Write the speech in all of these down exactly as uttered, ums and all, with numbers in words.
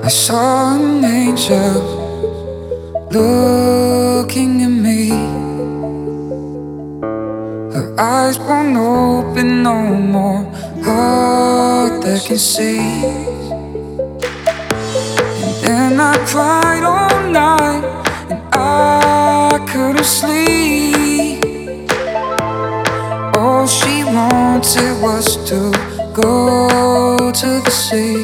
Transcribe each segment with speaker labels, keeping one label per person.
Speaker 1: I saw an angel looking at me. Her eyes won't open no more, heart that can see. And then I cried all night, and I couldn't sleep. All she wanted was to go to the sea.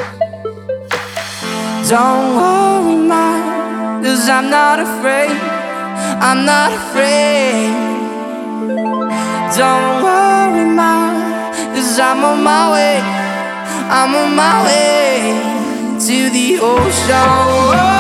Speaker 2: Don't worry, man, 'cause I'm not afraid. I'm not afraid. Don't worry, man, 'cause I'm on my way. I'm on my way to the ocean.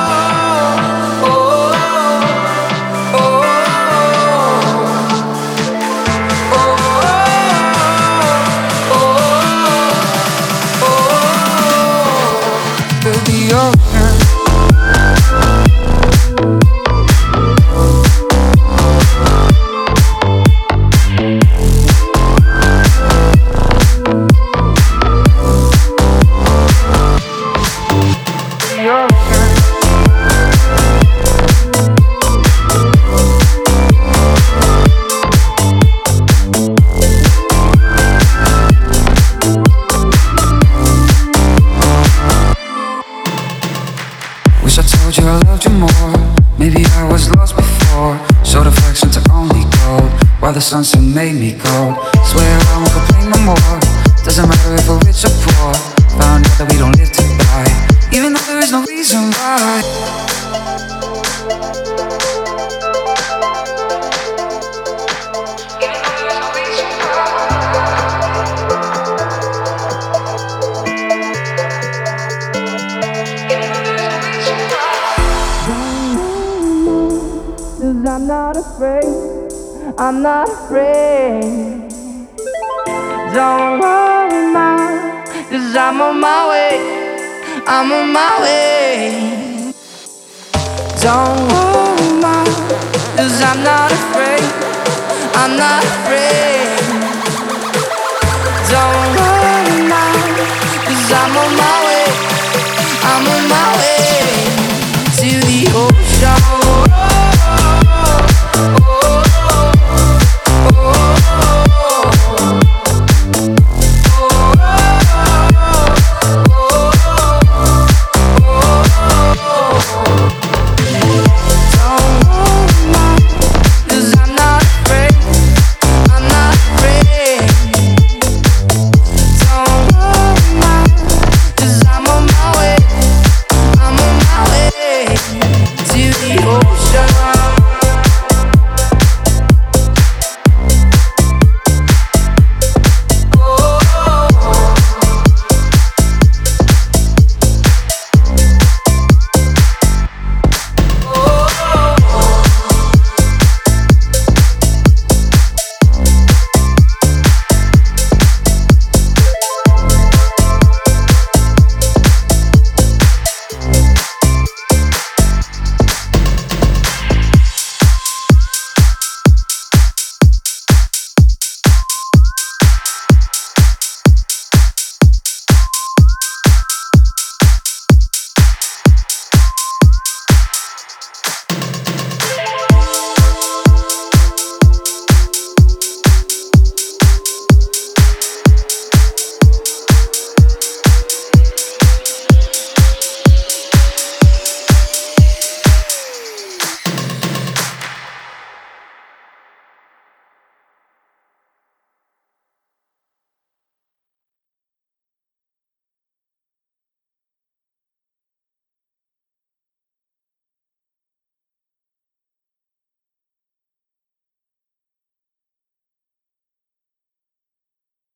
Speaker 1: Wish I told you I loved you more. Maybe I was lost before. Showed affection to only gold, while the sunset made me cold. Swear I won't complain no more. Doesn't matter if we're rich or poor. Found out that we don't live to die, even though there is no reason why.
Speaker 2: Cause I'm not afraid, I'm not afraid. Don't worry, man, 'cause I'm on my way, I'm on my way. Don't worry, man, 'cause I'm not afraid, I'm not afraid. Don't worry, man, 'cause I'm on my way.